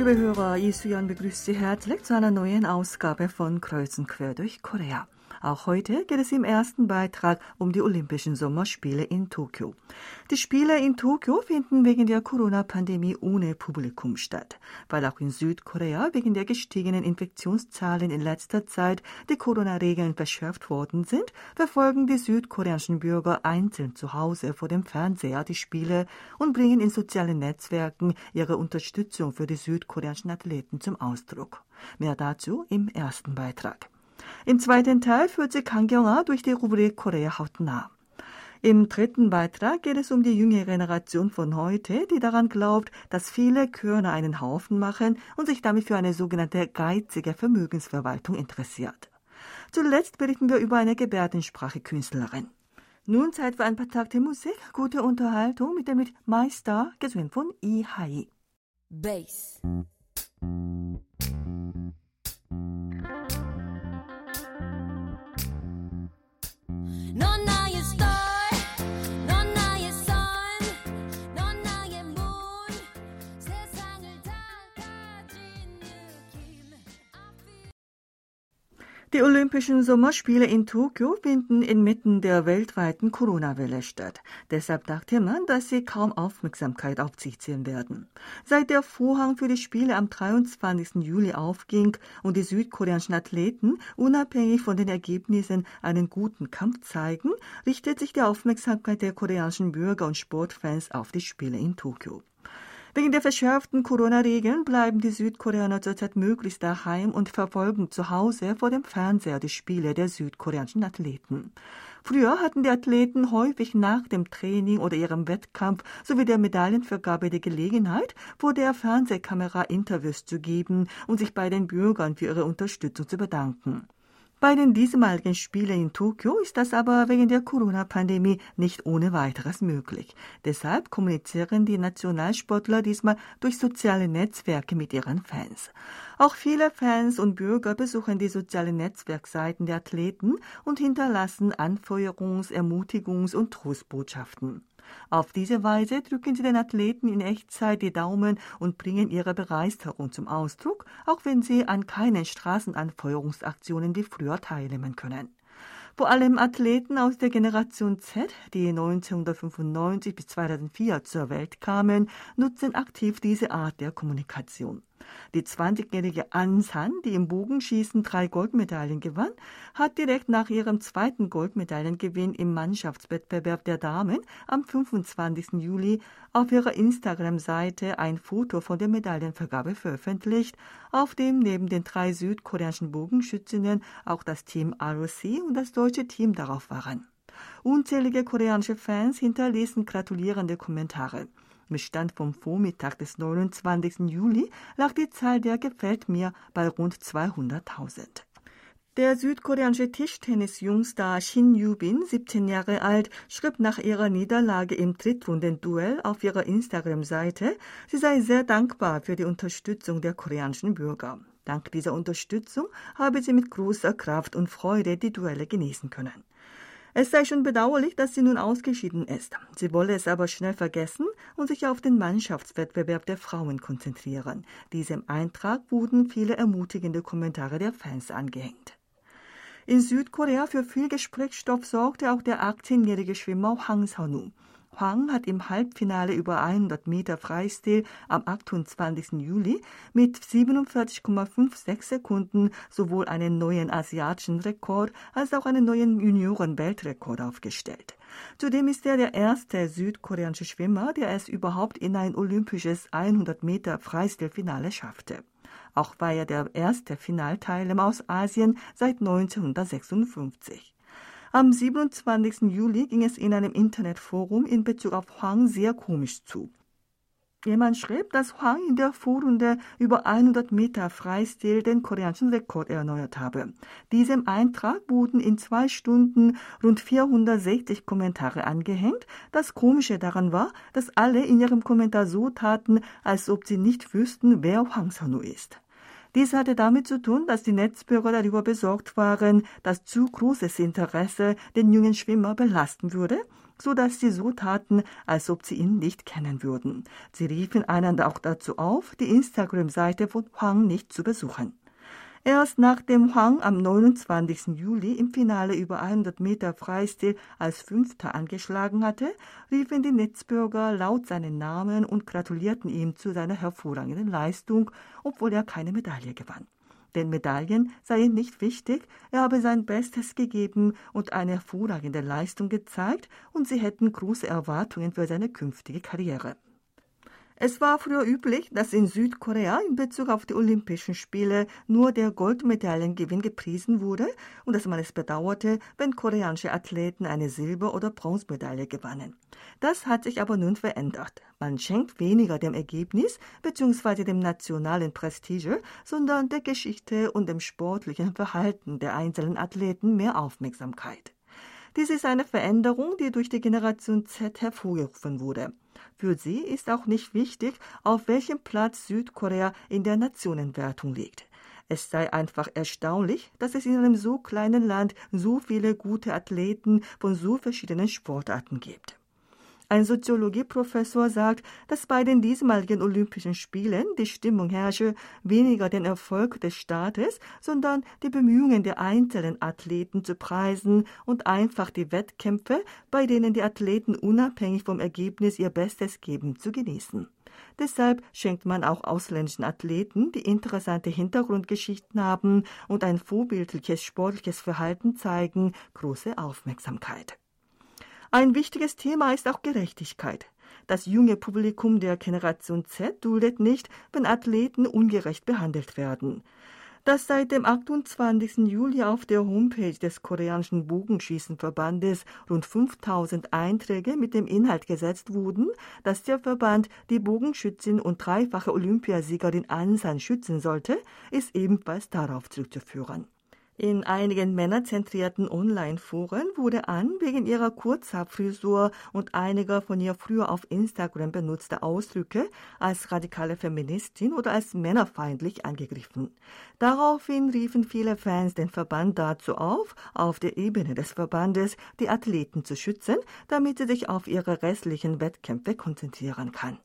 liebe Hörer, Isuyan begrüßt Sie herzlich zu einer neuen Ausgabe von Kreuz und Quer durch Korea. Auch heute geht es im ersten Beitrag um die Olympischen Sommerspiele in Tokio. Die Spiele in Tokio finden wegen der Corona-Pandemie ohne Publikum statt. Weil auch in Südkorea wegen der gestiegenen Infektionszahlen in letzter Zeit die Corona-Regeln verschärft worden sind, verfolgen die südkoreanischen Bürger einzeln zu Hause vor dem Fernseher die Spiele und bringen in sozialen Netzwerken ihre Unterstützung für die südkoreanischen Athleten zum Ausdruck. Mehr dazu im ersten Beitrag. Im zweiten Teil führt sie Kang Kyung-ah durch die Rubrik Korea hautnah. Im dritten Beitrag geht es um die jüngere Generation von heute, die daran glaubt, dass viele Körner einen Haufen machen und sich damit für eine sogenannte geizige Vermögensverwaltung interessiert. Zuletzt berichten wir über eine Gebärdensprache-Künstlerin. Nun Zeit für ein paar Takte Musik, gute Unterhaltung mit dem Lied My Star, gesungen von Lee Hai. Bass. 넌 나의 star, 넌 나의 sun, 넌 나의 moon, 세상을 다 가진 느낌. Die Olympischen Sommerspiele in Tokio finden inmitten der weltweiten Corona-Welle statt. Deshalb dachte man, dass sie kaum Aufmerksamkeit auf sich ziehen werden. Seit der Vorhang für die Spiele am 23. Juli aufging und die südkoreanischen Athleten unabhängig von den Ergebnissen einen guten Kampf zeigen, richtet sich die Aufmerksamkeit der koreanischen Bürger und Sportfans auf die Spiele in Tokio. Wegen der verschärften Corona-Regeln bleiben die Südkoreaner zurzeit möglichst daheim und verfolgen zu Hause vor dem Fernseher die Spiele der südkoreanischen Athleten. Früher hatten die Athleten häufig nach dem Training oder ihrem Wettkampf sowie der Medaillenvergabe die Gelegenheit, vor der Fernsehkamera Interviews zu geben und sich bei den Bürgern für ihre Unterstützung zu bedanken. Bei den diesmaligen Spielen in Tokio ist das aber wegen der Corona-Pandemie nicht ohne weiteres möglich. Deshalb kommunizieren die Nationalsportler diesmal durch soziale Netzwerke mit ihren Fans. Auch viele Fans und Bürger besuchen die sozialen Netzwerkseiten der Athleten und hinterlassen Anfeuerungs-, Ermutigungs- und Trostbotschaften. Auf diese Weise drücken sie den Athleten in Echtzeit die Daumen und bringen ihre Begeisterung zum Ausdruck, auch wenn sie an keinen Straßenanfeuerungsaktionen wie früher teilnehmen können. Vor allem Athleten aus der Generation Z, die 1995 bis 2004 zur Welt kamen, nutzen aktiv diese Art der Kommunikation. Die 20-jährige An San, die im Bogenschießen 3 Goldmedaillen gewann, hat direkt nach ihrem zweiten Goldmedaillengewinn im Mannschaftswettbewerb der Damen am 25. Juli auf ihrer Instagram-Seite ein Foto von der Medaillenvergabe veröffentlicht, auf dem neben den 3 südkoreanischen Bogenschützinnen auch das Team ROC und das deutsche Team darauf waren. Unzählige koreanische Fans hinterließen gratulierende Kommentare. Mit Stand vom Vormittag des 29. Juli lag die Zahl der Gefällt mir bei rund 200.000. Der südkoreanische Tischtennis-Jungstar Shin Yu-bin, 17 Jahre alt, schrieb nach ihrer Niederlage im Drittrundenduell auf ihrer Instagram-Seite, sie sei sehr dankbar für die Unterstützung der koreanischen Bürger. Dank dieser Unterstützung habe sie mit großer Kraft und Freude die Duelle genießen können. Es sei schon bedauerlich, dass sie nun ausgeschieden ist. Sie wolle es aber schnell vergessen und sich auf den Mannschaftswettbewerb der Frauen konzentrieren. Diesem Eintrag wurden viele ermutigende Kommentare der Fans angehängt. In Südkorea für viel Gesprächsstoff sorgte auch der 18-jährige Schwimmer Hwang Seon-woo. Hwang hat im Halbfinale über 100 Meter Freistil am 28. Juli mit 47,56 Sekunden sowohl einen neuen asiatischen Rekord als auch einen neuen Junioren-Weltrekord aufgestellt. Zudem ist er der erste südkoreanische Schwimmer, der es überhaupt in ein olympisches 100 Meter Freistilfinale schaffte. Auch war er der erste Finalteilnehmer aus Asien seit 1956. Am 27. Juli ging es in einem Internetforum in Bezug auf Hwang sehr komisch zu. Jemand schrieb, dass Hwang in der Vorrunde über 100 Meter Freistil den koreanischen Rekord erneuert habe. Diesem Eintrag wurden in 2 Stunden rund 460 Kommentare angehängt. Das Komische daran war, dass alle in ihrem Kommentar so taten, als ob sie nicht wüssten, wer Hwang Seon-woo ist. Dies hatte damit zu tun, dass die Netzbürger darüber besorgt waren, dass zu großes Interesse den jungen Schwimmer belasten würde, so dass sie so taten, als ob sie ihn nicht kennen würden. Sie riefen einander auch dazu auf, die Instagram-Seite von Hwang nicht zu besuchen. Erst nachdem Hwang am 29. Juli im Finale über 100 Meter Freistil als Fünfter angeschlagen hatte, riefen die Netzbürger laut seinen Namen und gratulierten ihm zu seiner hervorragenden Leistung, obwohl er keine Medaille gewann. Denn Medaillen seien nicht wichtig, er habe sein Bestes gegeben und eine hervorragende Leistung gezeigt und sie hätten große Erwartungen für seine künftige Karriere. Es war früher üblich, dass in Südkorea in Bezug auf die Olympischen Spiele nur der Goldmedaillengewinn gepriesen wurde und dass man es bedauerte, wenn koreanische Athleten eine Silber- oder Bronzemedaille gewannen. Das hat sich aber nun verändert. Man schenkt weniger dem Ergebnis bzw. dem nationalen Prestige, sondern der Geschichte und dem sportlichen Verhalten der einzelnen Athleten mehr Aufmerksamkeit. Dies ist eine Veränderung, die durch die Generation Z hervorgerufen wurde. Für sie ist auch nicht wichtig, auf welchem Platz Südkorea in der Nationenwertung liegt. Es sei einfach erstaunlich, dass es in einem so kleinen Land so viele gute Athleten von so verschiedenen Sportarten gibt. Ein Soziologieprofessor sagt, dass bei den diesmaligen Olympischen Spielen die Stimmung herrsche, weniger den Erfolg des Staates, sondern die Bemühungen der einzelnen Athleten zu preisen und einfach die Wettkämpfe, bei denen die Athleten unabhängig vom Ergebnis ihr Bestes geben, zu genießen. Deshalb schenkt man auch ausländischen Athleten, die interessante Hintergrundgeschichten haben und ein vorbildliches sportliches Verhalten zeigen, große Aufmerksamkeit. Ein wichtiges Thema ist auch Gerechtigkeit. Das junge Publikum der Generation Z duldet nicht, wenn Athleten ungerecht behandelt werden. Dass seit dem 28. Juli auf der Homepage des koreanischen Bogenschießenverbandes rund 5000 Einträge mit dem Inhalt gesetzt wurden, dass der Verband die Bogenschützin und dreifache Olympiasiegerin An San schützen sollte, ist ebenfalls darauf zurückzuführen. In einigen männerzentrierten Online-Foren wurde An wegen ihrer Kurzhaarfrisur und einiger von ihr früher auf Instagram benutzter Ausdrücke als radikale Feministin oder als männerfeindlich angegriffen. Daraufhin riefen viele Fans den Verband dazu auf der Ebene des Verbandes die Athleten zu schützen, damit sie sich auf ihre restlichen Wettkämpfe konzentrieren kann.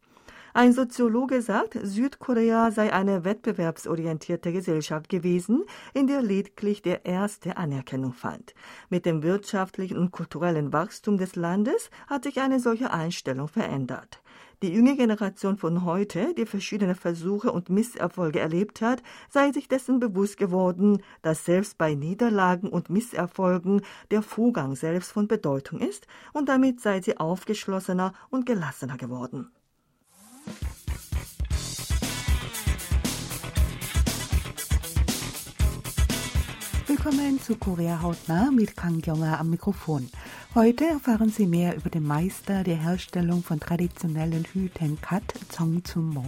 Ein Soziologe sagt, Südkorea sei eine wettbewerbsorientierte Gesellschaft gewesen, in der lediglich der erste Anerkennung fand. Mit dem wirtschaftlichen und kulturellen Wachstum des Landes hat sich eine solche Einstellung verändert. Die junge Generation von heute, die verschiedene Versuche und Misserfolge erlebt hat, sei sich dessen bewusst geworden, dass selbst bei Niederlagen und Misserfolgen der Vorgang selbst von Bedeutung ist und damit sei sie aufgeschlossener und gelassener geworden. Willkommen zu Korea hautnah mit Kang Kyung-ah am Mikrofon. Heute erfahren Sie mehr über den Meister der Herstellung von traditionellen Hüten Kat, Chong Chun-mo.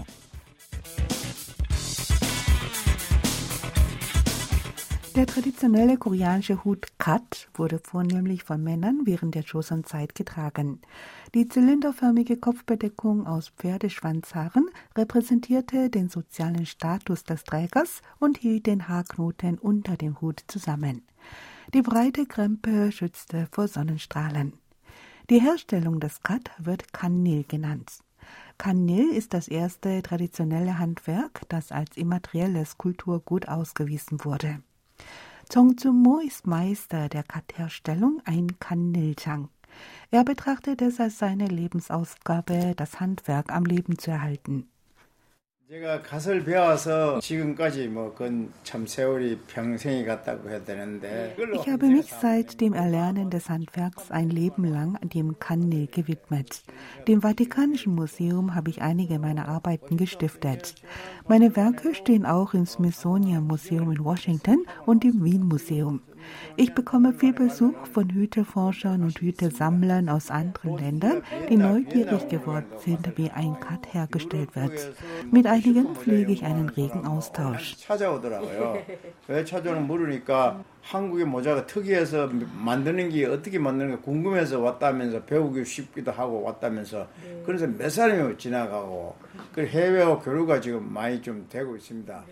Der traditionelle koreanische Hut Kat wurde vornehmlich von Männern während der Joseon-Zeit getragen. Die zylinderförmige Kopfbedeckung aus Pferdeschwanzhaaren repräsentierte den sozialen Status des Trägers und hielt den Haarknoten unter dem Hut zusammen. Die breite Krempe schützte vor Sonnenstrahlen. Die Herstellung des Kat wird Kannil genannt. Kannil ist das erste traditionelle Handwerk, das als immaterielles Kulturgut ausgewiesen wurde. Chong Chun-mo ist Meister der Kat-Herstellung, ein Kannil-Chang. Er betrachtet es als seine Lebensaufgabe, das Handwerk am Leben zu erhalten. 제가 갓을 배워서 지금까지 그건 참 세월이 평생이 갔다고 해야 되는데 Ich habe mich seit dem Erlernen des Handwerks ein Leben lang dem Kannil gewidmet. Dem Vatikanischen Museum habe ich einige meiner Arbeiten gestiftet. Meine Werke stehen auch im Smithsonian Museum in Washington und im Wien Museum. Ich bekomme viel Besuch von Hüteforschern und Hütesammlern aus anderen Ländern, die neugierig geworden sind, wie ein Kat hergestellt wird. Mit einigen pflege ich einen regen Austausch. 찾아오더라고요. 왜 찾아오는 물으니까 한국의 모자가 특이해서 만드는 게 어떻게 만드는가 궁금해서 왔다면서 배우기 쉽기도 하고 왔다면서 그래서 몇 사람이 지나가고 그 해외와 교류가 지금 많이 좀 되고 있습니다.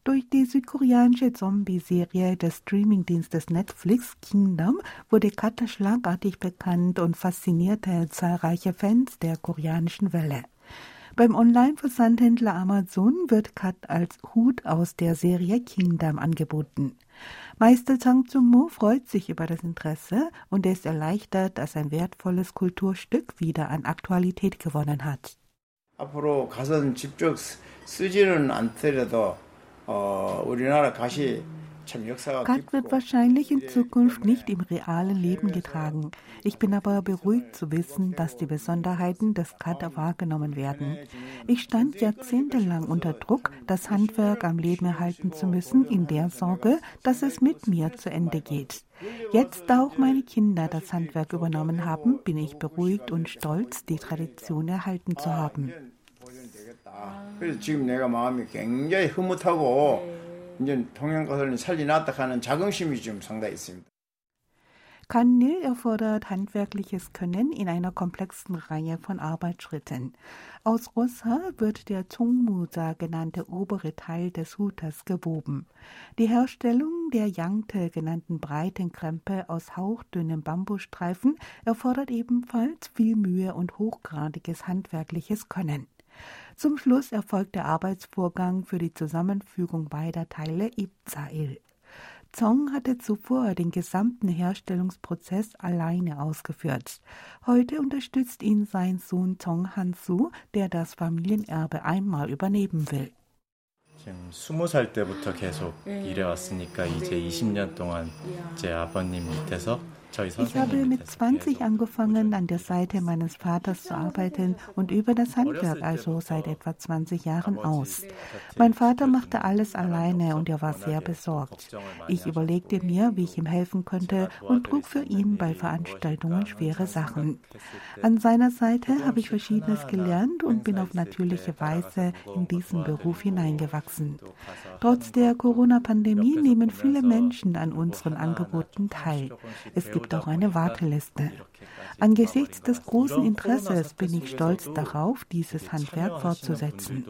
Durch die südkoreanische Zombie-Serie des Streamingdienstes Netflix Kingdom wurde Kat schlagartig bekannt und faszinierte zahlreiche Fans der koreanischen Welle. Beim Online-Versandhändler Amazon wird Kat als Hut aus der Serie Kingdom angeboten. Meister Chang Jung-mo freut sich über das Interesse und ist erleichtert, dass ein wertvolles Kulturstück wieder an Aktualität gewonnen hat. 앞으로 가서는 직접 쓰지는 않더라도 우리나라 가시 참 역사가 Kat wird wahrscheinlich in Zukunft nicht im realen Leben getragen. Ich bin aber beruhigt zu wissen, dass die Besonderheiten des Kat wahrgenommen werden. Ich stand jahrzehntelang unter Druck, das Handwerk am Leben erhalten zu müssen, in der Sorge, dass es mit mir zu Ende geht. Jetzt, da auch meine Kinder das Handwerk übernommen haben, bin ich beruhigt und stolz, die Tradition erhalten zu haben. 그래서 지금 내가 마음이 굉장히 흐뭇하고 이제 동양가설은 살리났다 하는 자긍심이 좀 상당히 있습니다. Kanil erfordert handwerkliches Können in einer komplexen Reihe von Arbeitsschritten. Aus Rossa wird der Chongmusa genannte obere Teil des Hutes gewoben. Die Herstellung der Yangte genannten breiten Krempe aus hauchdünnem Bambusstreifen erfordert ebenfalls viel Mühe und hochgradiges handwerkliches Können. Zum Schluss erfolgt der Arbeitsvorgang für die Zusammenfügung beider Teile Ibzail. Zong hatte zuvor den gesamten Herstellungsprozess alleine ausgeführt. Heute unterstützt ihn sein Sohn Chong Han-soo, der das Familienerbe einmal übernehmen will. 지금 20살 때부터 계속 일해왔으니까 이제 20년 동안 제 아버님 밑에서 Ich habe mit 20 angefangen, an der Seite meines Vaters zu arbeiten und übe das Handwerk also seit etwa 20 Jahren aus. Mein Vater machte alles alleine und er war sehr besorgt. Ich überlegte mir, wie ich ihm helfen könnte und trug für ihn bei Veranstaltungen schwere Sachen. An seiner Seite habe ich Verschiedenes gelernt und bin auf natürliche Weise in diesen Beruf hineingewachsen. Trotz der Corona-Pandemie nehmen viele Menschen an unseren Angeboten teil. Es gibt auch eine Warteliste. Angesichts des großen Interesses bin ich stolz darauf, dieses Handwerk fortzusetzen.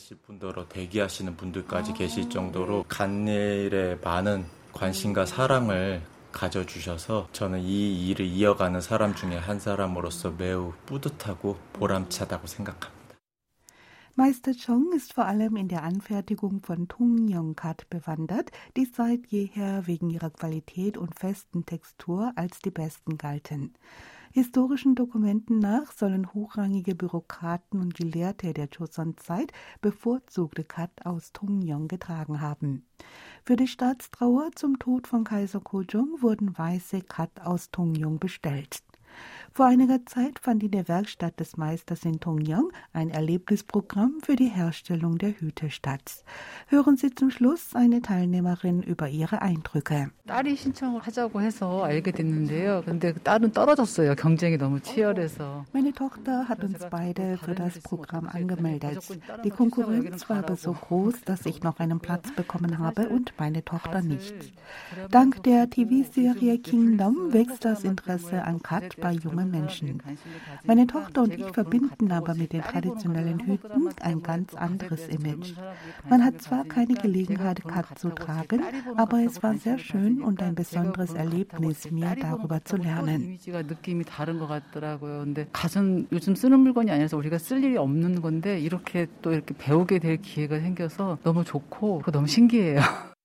대기하시는 분들까지 계실 정도로 간일에 많은 관심과 사랑을 가져주셔서 저는 이 일을 이어가는 사람 중에 한 사람으로서 매우 뿌듯하고 보람차다고 생각합니다. Meister Chong ist vor allem in der Anfertigung von Thongyong-kat bewandert, die seit jeher wegen ihrer Qualität und festen Textur als die besten galten. Historischen Dokumenten nach sollen hochrangige Bürokraten und Gelehrte der Joseon-Zeit bevorzugte Kat aus Thongyong getragen haben. Für die Staatstrauer zum Tod von Kaiser Gojong wurden weiße Kat aus Thongyong bestellt. Vor einiger Zeit fand in der Werkstatt des Meisters in Thongyong ein Erlebnisprogramm für die Herstellung der Hüte statt. Hören Sie zum Schluss eine Teilnehmerin über ihre Eindrücke. 딸이 신청을 하자고 해서 알게 됐는데요. 근데 딸은 떨어졌어요. 경쟁이 너무 치열해서. Meine Tochter hat uns beide für das Programm angemeldet. Die Konkurrenz war aber so groß, dass ich noch einen Platz bekommen habe und meine Tochter nicht. Dank der TV-Serie Kingdom wächst das Interesse an Kat bei jungen Menschen. Meine Tochter und ich verbinden aber mit den traditionellen Hüten ein ganz anderes Image. Man hat zwar keine Gelegenheit, Kat zu tragen, aber es war sehr schön und ein besonderes Erlebnis, mehr darüber zu lernen. 느낌이 다른 것 같더라고요. 근데 갓은 요즘 쓰는 물건이 아니라서 우리가 쓸 일이 없는 건데 이렇게 또 이렇게 배우게 될 기회가 생겨서 너무 좋고 너무 신기해요.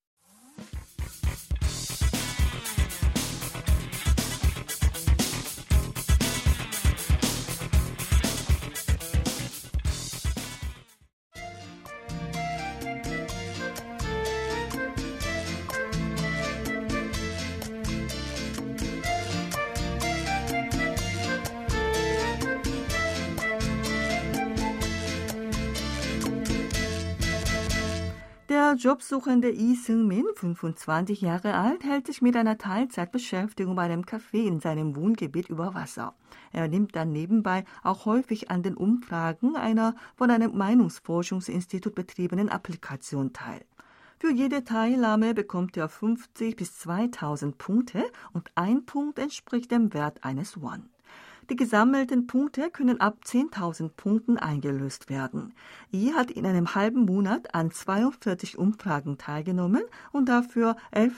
Der jobsuchende Lee Seung-min, 25 Jahre alt, hält sich mit einer Teilzeitbeschäftigung bei einem Café in seinem Wohngebiet über Wasser. Er nimmt dann nebenbei auch häufig an den Umfragen einer von einem Meinungsforschungsinstitut betriebenen Applikation teil. Für jede Teilnahme bekommt er 50 bis 2000 Punkte und ein Punkt entspricht dem Wert eines Won. Die gesammelten Punkte können ab 10.000 Punkten eingelöst werden. Yi hat in einem halben Monat an 42 Umfragen teilgenommen und dafür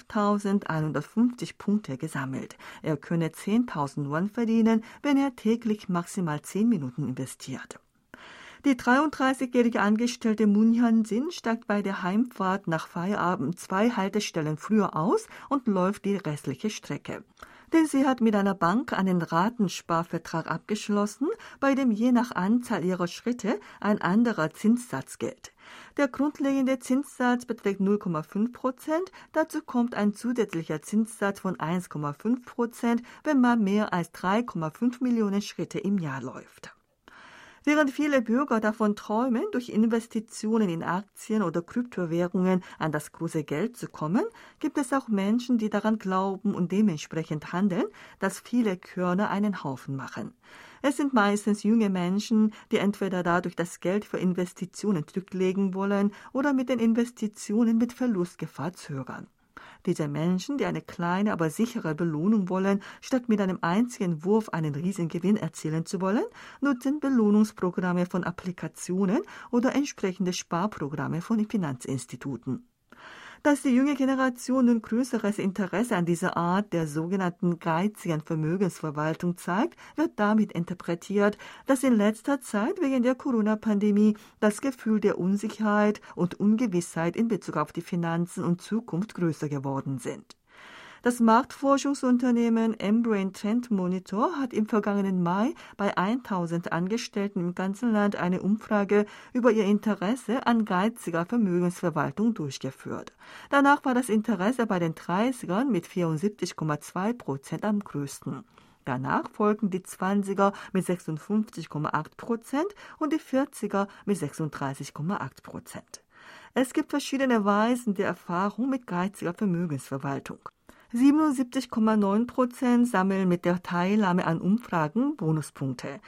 11.150 Punkte gesammelt. Er könne 10.000 Won verdienen, wenn er täglich maximal 10 Minuten investiert. Die 33-jährige Angestellte Moon Hyun-jin steigt bei der Heimfahrt nach Feierabend 2 Haltestellen früher aus und läuft die restliche Strecke. Denn sie hat mit einer Bank einen Ratensparvertrag abgeschlossen, bei dem je nach Anzahl ihrer Schritte ein anderer Zinssatz gilt. Der grundlegende Zinssatz beträgt 0,5%, dazu kommt ein zusätzlicher Zinssatz von 1,5%, wenn man mehr als 3,5 Millionen Schritte im Jahr läuft. Während viele Bürger davon träumen, durch Investitionen in Aktien oder Kryptowährungen an das große Geld zu kommen, gibt es auch Menschen, die daran glauben und dementsprechend handeln, dass viele Körner einen Haufen machen. Es sind meistens junge Menschen, die entweder dadurch das Geld für Investitionen zurücklegen wollen oder mit den Investitionen mit Verlustgefahr zögern. Diese Menschen, die eine kleine, aber sichere Belohnung wollen, statt mit einem einzigen Wurf einen Riesengewinn erzielen zu wollen, nutzen Belohnungsprogramme von Applikationen oder entsprechende Sparprogramme von Finanzinstituten. Dass die junge Generation nun größeres Interesse an dieser Art der sogenannten geizigen Vermögensverwaltung zeigt, wird damit interpretiert, dass in letzter Zeit wegen der Corona-Pandemie das Gefühl der Unsicherheit und Ungewissheit in Bezug auf die Finanzen und Zukunft größer geworden sind. Das Marktforschungsunternehmen M-Brain Trend Monitor hat im vergangenen Mai bei 1.000 Angestellten im ganzen Land eine Umfrage über ihr Interesse an geiziger Vermögensverwaltung durchgeführt. Danach war das Interesse bei den 30ern mit 74,2% am größten. Danach folgen die 20er mit 56,8% und die 40er mit 36,8%. Es gibt verschiedene Weisen der Erfahrung mit geiziger Vermögensverwaltung. 77,9% sammeln mit der Teilnahme an Umfragen Bonuspunkte.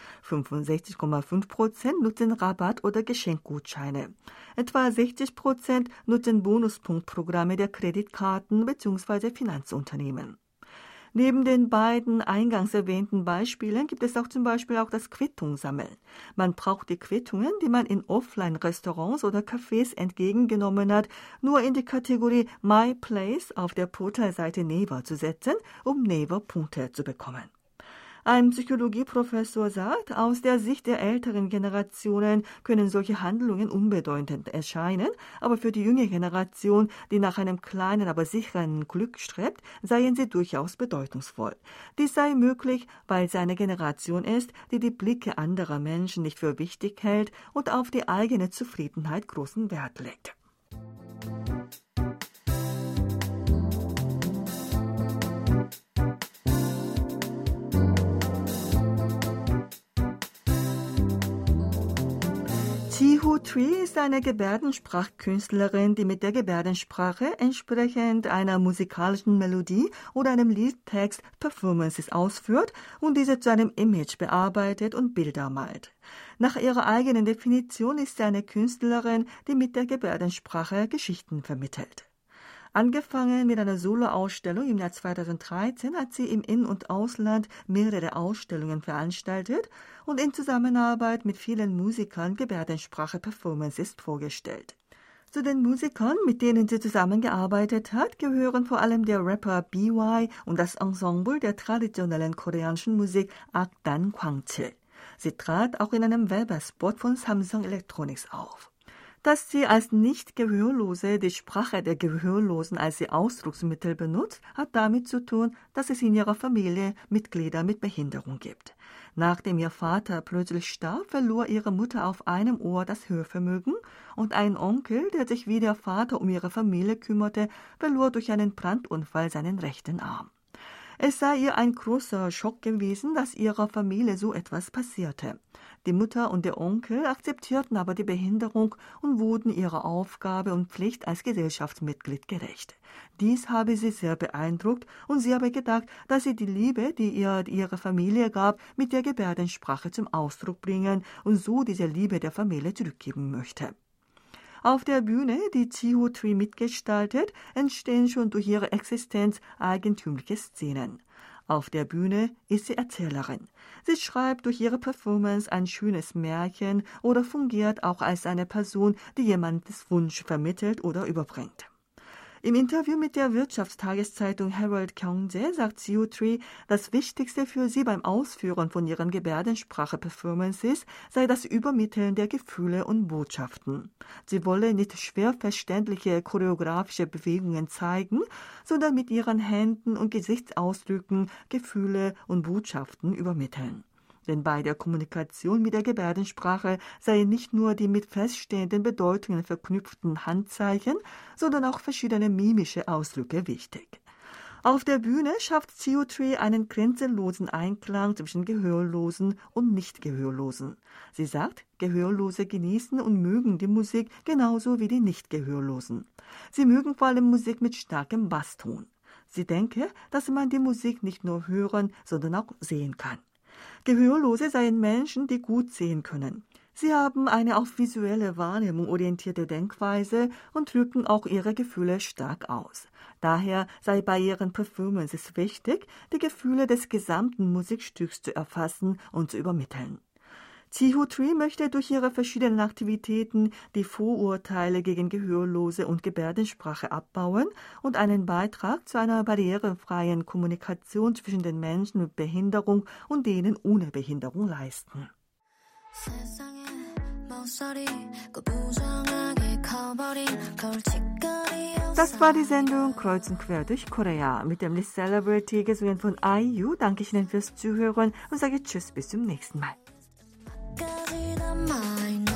65,5% nutzen Rabatt- oder Geschenkgutscheine. Etwa 60% nutzen Bonuspunktprogramme der Kreditkarten bzw. Finanzunternehmen. Neben den beiden eingangs erwähnten Beispielen gibt es auch zum Beispiel auch das Quittungssammeln. Man braucht die Quittungen, die man in Offline-Restaurants oder Cafés entgegengenommen hat, nur in die Kategorie My Place auf der Portalseite Naver zu setzen, um Naver-Punkte zu bekommen. Ein Psychologieprofessor sagt, aus der Sicht der älteren Generationen können solche Handlungen unbedeutend erscheinen, aber für die junge Generation, die nach einem kleinen, aber sicheren Glück strebt, seien sie durchaus bedeutungsvoll. Dies sei möglich, weil sie eine Generation ist, die die Blicke anderer Menschen nicht für wichtig hält und auf die eigene Zufriedenheit großen Wert legt. Ji-Hoo Tree ist eine Gebärdensprachkünstlerin, die mit der Gebärdensprache entsprechend einer musikalischen Melodie oder einem Liedtext Performances ausführt und diese zu einem Image bearbeitet und Bilder malt. Nach ihrer eigenen Definition ist sie eine Künstlerin, die mit der Gebärdensprache Geschichten vermittelt. Angefangen mit einer Soloausstellung im Jahr 2013 hat sie im In- und Ausland mehrere Ausstellungen veranstaltet und in Zusammenarbeit mit vielen Musikern Gebärdensprache-Performances vorgestellt. Zu den Musikern, mit denen sie zusammengearbeitet hat, gehören vor allem der Rapper BY und das Ensemble der traditionellen koreanischen Musik Akdan Kwangchil. Sie trat auch in einem Werbespot von Samsung Electronics auf. Dass sie als Nicht-Gehörlose die Sprache der Gehörlosen als ihr Ausdrucksmittel benutzt, hat damit zu tun, dass es in ihrer Familie Mitglieder mit Behinderung gibt. Nachdem ihr Vater plötzlich starb, verlor ihre Mutter auf einem Ohr das Hörvermögen und ein Onkel, der sich wie der Vater um ihre Familie kümmerte, verlor durch einen Brandunfall seinen rechten Arm. Es sei ihr ein großer Schock gewesen, dass ihrer Familie so etwas passierte. Die Mutter und der Onkel akzeptierten aber die Behinderung und wurden ihrer Aufgabe und Pflicht als Gesellschaftsmitglied gerecht. Dies habe sie sehr beeindruckt und sie habe gedacht, dass sie die Liebe, die ihr ihre Familie gab, mit der Gebärdensprache zum Ausdruck bringen und so diese Liebe der Familie zurückgeben möchte. Auf der Bühne, die Ji-Hoo Tree mitgestaltet, entstehen schon durch ihre Existenz eigentümliche Szenen. Auf der Bühne ist sie Erzählerin. Sie schreibt durch ihre Performance ein schönes Märchen oder fungiert auch als eine Person, die jemandes Wunsch vermittelt oder überbringt. Im Interview mit der Wirtschaftstageszeitung Herald Kyungjae sagt Seo-Tree, das Wichtigste für sie beim Ausführen von ihren Gebärdensprache-Performances sei das Übermitteln der Gefühle und Botschaften. Sie wolle nicht schwer verständliche choreografische Bewegungen zeigen, sondern mit ihren Händen und Gesichtsausdrücken Gefühle und Botschaften übermitteln. Denn bei der Kommunikation mit der Gebärdensprache seien nicht nur die mit feststehenden Bedeutungen verknüpften Handzeichen, sondern auch verschiedene mimische Ausdrücke wichtig. Auf der Bühne schafft Seo-Tree einen grenzenlosen Einklang zwischen Gehörlosen und Nicht-Gehörlosen. Sie sagt, Gehörlose genießen und mögen die Musik genauso wie die Nicht-Gehörlosen. Sie mögen vor allem Musik mit starkem Basston. Sie denke, dass man die Musik nicht nur hören, sondern auch sehen kann. Gehörlose seien Menschen, die gut sehen können. Sie haben eine auf visuelle Wahrnehmung orientierte Denkweise und drücken auch ihre Gefühle stark aus. Daher sei bei ihren Performances wichtig, die Gefühle des gesamten Musikstücks zu erfassen und zu übermitteln. Seo-Tree möchte durch ihre verschiedenen Aktivitäten die Vorurteile gegen Gehörlose und Gebärdensprache abbauen und einen Beitrag zu einer barrierefreien Kommunikation zwischen den Menschen mit Behinderung und denen ohne Behinderung leisten. Das war die Sendung Kreuz und Quer durch Korea mit dem List Celebrity, gesungen von IU. Danke Ihnen fürs Zuhören und sage Tschüss, bis zum nächsten Mal. 끝까지 남아있는